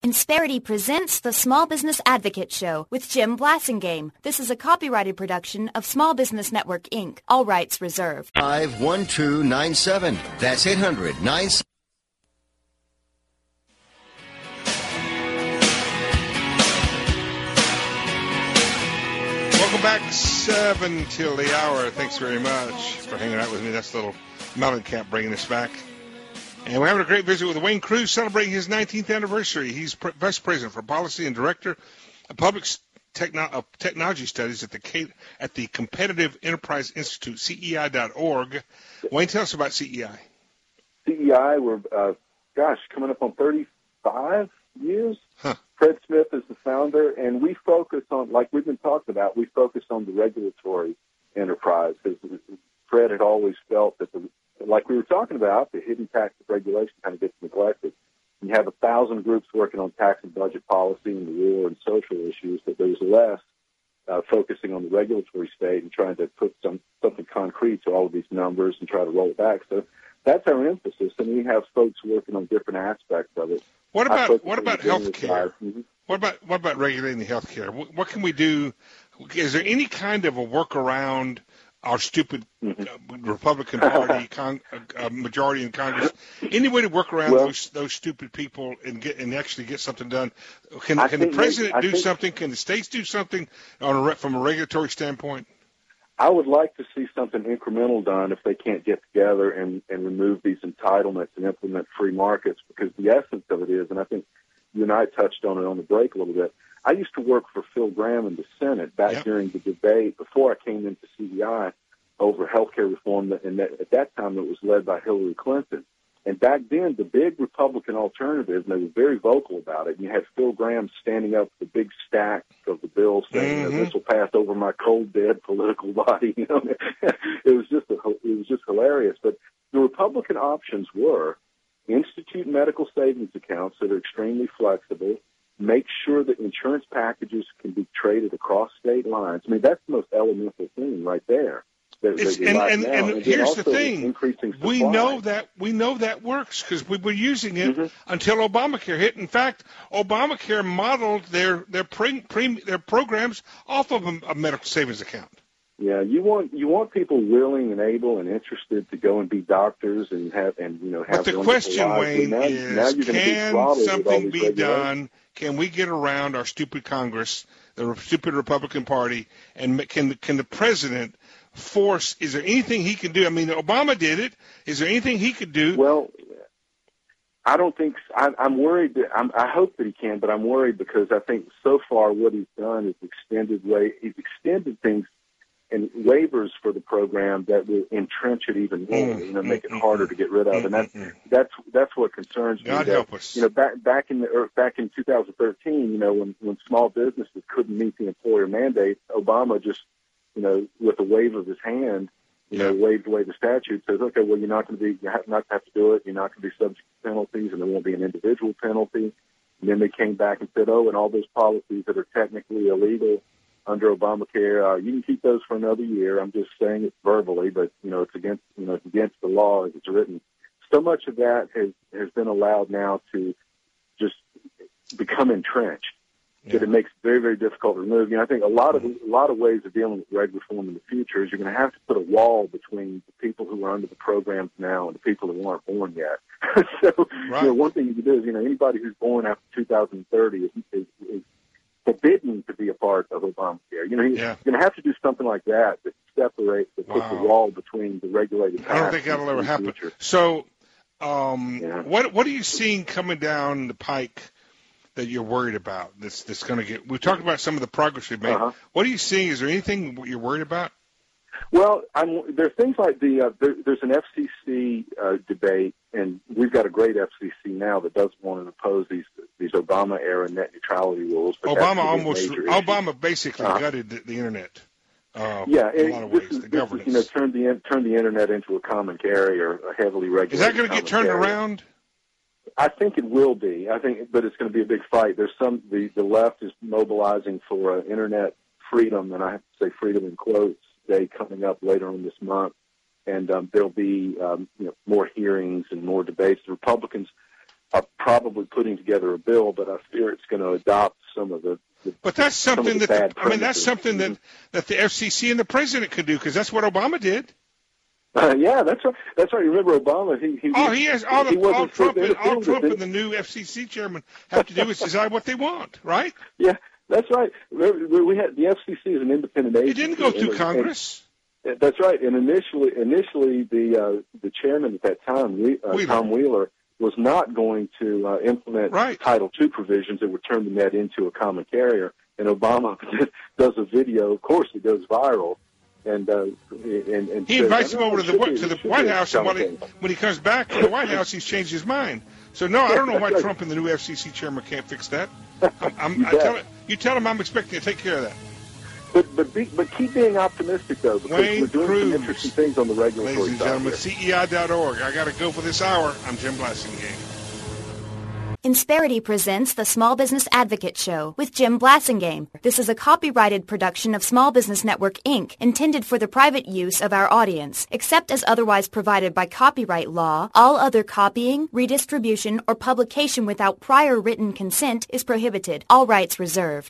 Insperity presents the Small Business Advocate Show with Jim Blasingame. This is a copyrighted production of Small Business Network, Inc. All rights reserved. 51297. That's 800-97. Welcome back, 7 till the hour. Thanks very much for hanging out with me. That's little Mellencamp bringing us back. And we're having a great visit with Wayne Cruz celebrating his 19th anniversary. He's Vice President for Policy and Director of Public Technology Studies at the Competitive Enterprise Institute, CEI.org. Wayne, tell us about CEI. CEI, we're, coming up on 35 years. Huh. Fred Smith is the founder, and we focus on, like we've been talking about, we focus on the regulatory enterprise. Fred had always felt that like we were talking about, the hidden tax regulation kind of gets neglected. You have 1,000 groups working on tax and budget policy and the war and social issues, but there's less focusing on the regulatory state and trying to put something concrete to all of these numbers and try to roll it back. So that's our emphasis, and we have folks working on different aspects of it. What about health care? Mm-hmm. What about regulating the health care? What can we do? Is there any kind of a workaround our stupid Republican Party majority in Congress? Any way to work around those stupid people and actually get something done? Can the president do something? Can the states do something from a regulatory standpoint? I would like to see something incremental done if they can't get together and remove these entitlements and implement free markets, because the essence of it is, and I think you and I touched on it on the break a little bit, I used to work for Phil Gramm in the Senate back during the debate before I came into CEI over health care reform, and at that time it was led by Hillary Clinton. And back then, the big Republican alternative, and they were very vocal about it, and you had Phil Gramm standing up with the big stack of the bill saying, this will pass over my cold, dead political body. You know, it was just hilarious. But the Republican options were institute medical savings accounts that are extremely flexible, make sure that insurance packages can be traded across state lines. I mean, that's the most elemental thing right there. And here's the thing: we know that works because we were using it until Obamacare hit. In fact, Obamacare modeled their programs off of a medical savings account. Yeah, you want people willing and able and interested to go and be doctors and have But the question, Wayne, is can something be done? Can we get around our stupid Congress, the stupid Republican Party, and can the president force? Is there anything he can do? I mean, Obama did it. Is there anything he could do? Well, I don't think I'm worried. I hope that he can, but I'm worried because I think so far what he's done is he's extended things and waivers for the program that will entrench it even more, make it harder to get rid of, and that's what concerns me. God help us. Back in 2013, when small businesses couldn't meet the employer mandate, Obama just, with a wave of his hand, waved away the statute. Says, okay, well, you're not going to have to do it. You're not going to be subject to penalties, and there won't be an individual penalty. And then they came back and said, and all those policies that are technically illegal under Obamacare, you can keep those for another year. I'm just saying it verbally, but it's against the law as it's written. So much of that has been allowed now to just become entrenched that it makes it very, very difficult to remove. I think a lot of ways of dealing with reg reform in the future is you're going to have to put a wall between the people who are under the programs now and the people who aren't born yet. So one thing you can do is anybody who's born after 2030 is forbidden to be a part of Obamacare. You're going to have to do something like that separates, that puts a wall between the regulated. I don't think that'll ever happen. So, what are you seeing coming down the pike that you're worried about? That's going to get. We talked about some of the progress we've made. What are you seeing? Is there anything you're worried about? Well, there's things like there's an FCC debate, and we've got a great FCC now that doesn't want to impose these Obama-era net neutrality rules. But Obama basically gutted the internet. In a lot of ways, the governance. Turned the internet into a common carrier, a heavily regulated. Is that going to get turned around? I think it will be. But it's going to be a big fight. There's the left is mobilizing for internet freedom, and I have to say freedom in quotes, day coming up later on this month, and there'll be more hearings and more debates. The Republicans probably putting together a bill, but I fear it's going to adopt some of the. But that's something that's something Mm-hmm. that the FCC and the president could do, because that's what Obama did. Yeah, that's right. That's right. You remember Obama? He has all Trump the and the new FCC chairman have to do is decide what they want, right? Yeah, that's right. We had the FCC is an independent agency. It didn't go through Congress. That's right. And initially, the chairman at that time, Tom Wheeler, was not going to implement Title II provisions that would turn the net into a common carrier. And Obama does a video. Of course, it goes viral. And he invites him over to the White House, and when he comes back to the White House, he's changed his mind. So no, I don't know why Trump and the new FCC chairman can't fix that. You tell him I'm expecting to take care of that. But keep being optimistic though, because we're doing some interesting things on the regulatory side. Ladies and gentlemen, CEI.org. I got to go for this hour. I'm Jim Blasingame. Insperity presents the Small Business Advocate Show with Jim Blasingame. This is a copyrighted production of Small Business Network, Inc., intended for the private use of our audience. Except as otherwise provided by copyright law, all other copying, redistribution, or publication without prior written consent is prohibited. All rights reserved.